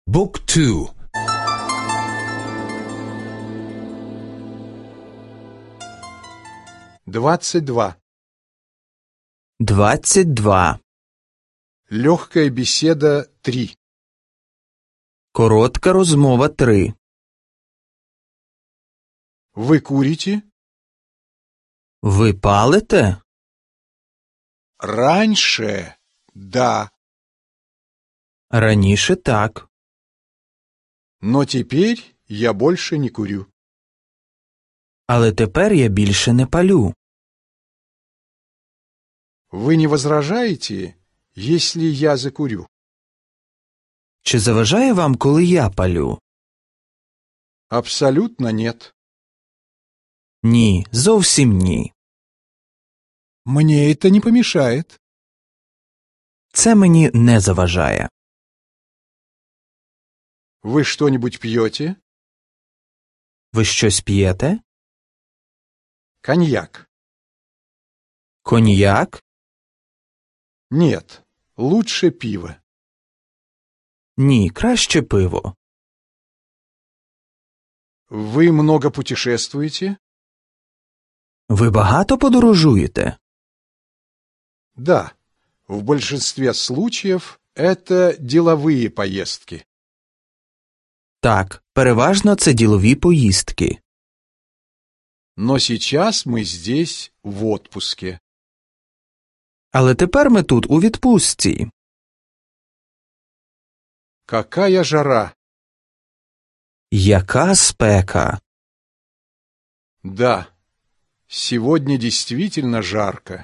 Book 2. 22. 22. Легкая беседа 3. Коротка розмова 3. Вы курите? Ви палите? Раньше, да, Раніше так. но теперь я больше не курю. Але тепер я більше не палю. Вы не возражаете, если я закурю? Чи заважає вам, коли я палю? Абсолютно нет. Ні, зовсім ні. Мне это не помешает. Це мені не заважає. Вы что-нибудь пьете? Ви щось п'єте? Коньяк. Коньяк? Нет, лучше пиво. Ні, краще пиво. Вы много путешествуете? Ви багато подорожуєте? Да, в большинстве случаев это деловые поездки. Так, переважно це ділові поїздки. Но сейчас мы здесь в отпуске. Але тепер ми тут у відпустці. Какая жара! Яка спека! Да, сегодня действительно жарко.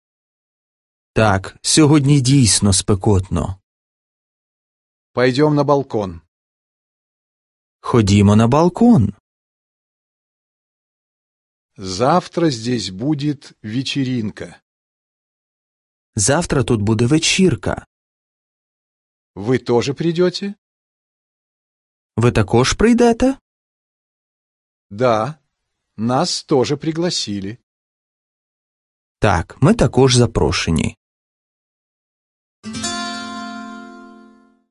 Так, сьогодні дійсно спекотно. Пойдем на балкон. Ходімо на балкон. Завтра здесь будет вечеринка. Завтра тут буде вечірка. Вы тоже придете? Ви також прийдете? Да, нас тоже пригласили. Так, ми також запрошені.